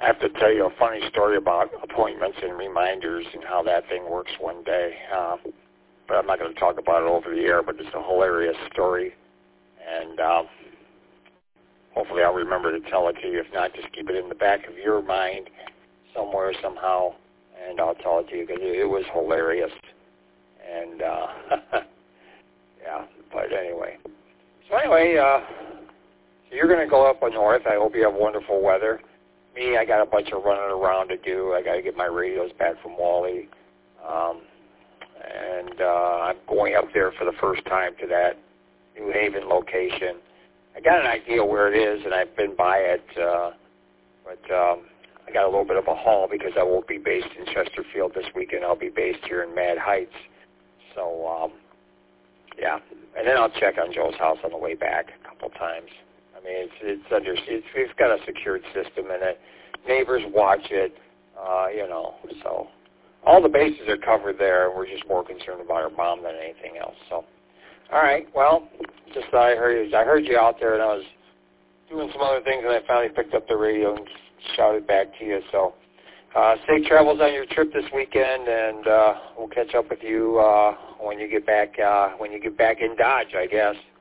have to tell you a funny story about appointments and reminders and how that thing works one day. But I'm not going to talk about it over the air, but it's a hilarious story. And hopefully I'll remember to tell it to you. If not, just keep it in the back of your mind somewhere, somehow, and I'll tell it to you because it was hilarious. And, yeah, but anyway. So anyway, so you're going to go up north. I hope you have wonderful weather. Me, I got a bunch of running around to do. I got to get my radios back from Wally. And I'm going up there for the first time to that New Haven location. I got an idea where it is, and I've been by it, but I got a little bit of a haul because I won't be based in Chesterfield this weekend. I'll be based here in Mad Heights. So, yeah. And then I'll check on Joe's house on the way back a couple times. I mean, it's got a secured system in it. Neighbors watch it, you know, so all the bases are covered there. We're just more concerned about our bomb than anything else. So, all right, well, just I heard you out there, and I was doing some other things, and I finally picked up the radio and shouted back to you. So, safe travels on your trip this weekend, and we'll catch up with you when you get back in Dodge, I guess.